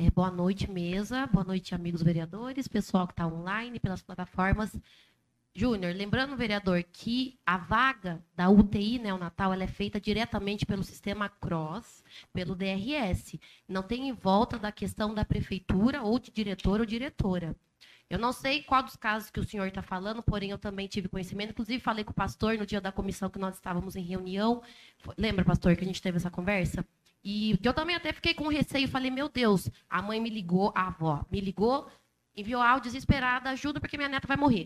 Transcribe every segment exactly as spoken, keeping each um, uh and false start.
É, boa noite, mesa. Boa noite, amigos vereadores, pessoal que está online, pelas plataformas. Júnior, lembrando, vereador, que a vaga da U T I neonatal ela é feita diretamente pelo sistema CROSS, pelo D R S. Não tem em volta da questão da prefeitura ou de diretor ou diretora. Eu não sei qual dos casos que o senhor está falando, porém eu também tive conhecimento. Inclusive, falei com o pastor no dia da comissão que nós estávamos em reunião. Lembra, pastor, que a gente teve essa conversa? E eu também até fiquei com receio. Falei, meu Deus, a mãe me ligou, a avó me ligou, enviou áudio desesperada, ajuda porque minha neta vai morrer.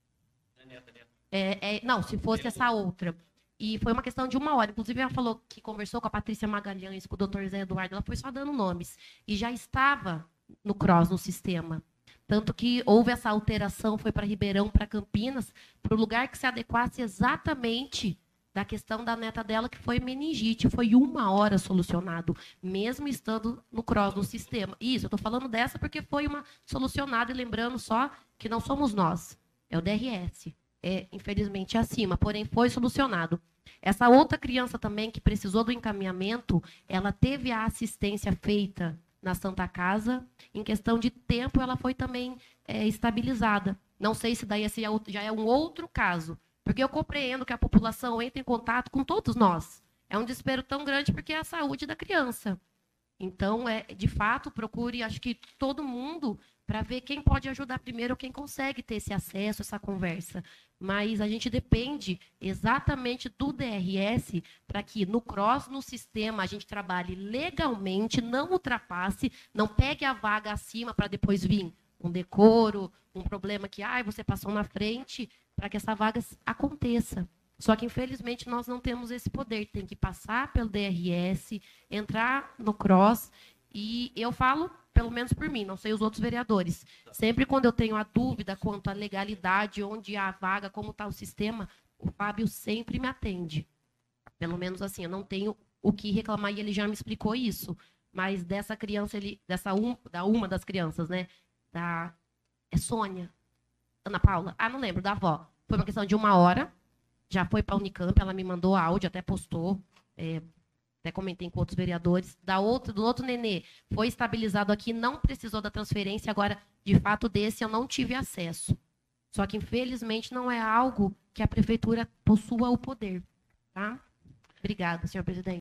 É, é, não, se fosse essa outra. E foi uma questão de uma hora. Inclusive, ela falou que conversou com a Patrícia Magalhães, com o doutor Zé Eduardo. Ela foi só dando nomes. E já estava no CROSS, no sistema. Tanto que houve essa alteração, foi para Ribeirão, para Campinas, para o lugar que se adequasse exatamente da questão da neta dela, que foi meningite. Foi uma hora solucionado, mesmo estando no CROSS, no sistema. Isso, eu estou falando dessa porque foi uma solucionada, e lembrando só que não somos nós, é o D R S. É, infelizmente, acima, porém foi solucionado. Essa outra criança também, que precisou do encaminhamento, ela teve a assistência feita na Santa Casa, em questão de tempo, ela foi também é, estabilizada. Não sei se daí esse já é um outro caso, porque eu compreendo que a população entra em contato com todos nós. É um desespero tão grande porque é a saúde da criança. Então, é, de fato, procure, acho que todo mundo, para ver quem pode ajudar primeiro, quem consegue ter esse acesso, essa conversa. Mas a gente depende exatamente do D R S para que no CROSS, no sistema, a gente trabalhe legalmente, não ultrapasse, não pegue a vaga acima para depois vir um decoro, um problema que ah, você passou na frente, para que essa vaga aconteça. Só que, infelizmente, nós não temos esse poder. Tem que passar pelo D R S, entrar no CROSS. E eu falo, pelo menos por mim, não sei os outros vereadores. Sempre quando eu tenho a dúvida quanto à legalidade, onde há a vaga, como está o sistema, o Fábio sempre me atende. Pelo menos assim, eu não tenho o que reclamar e ele já me explicou isso. Mas dessa criança, ele, dessa um, da uma das crianças, né? Da, é Sônia? Ana Paula? Ah, não lembro, da avó. Foi uma questão de uma hora. Já foi para a Unicamp, ela me mandou áudio, até postou, é, até comentei com outros vereadores. Da outra, do outro nenê, foi estabilizado aqui, não precisou da transferência, agora, de fato, desse eu não tive acesso. Só que, infelizmente, não é algo que a prefeitura possua o poder. Tá? Obrigada, senhor presidente.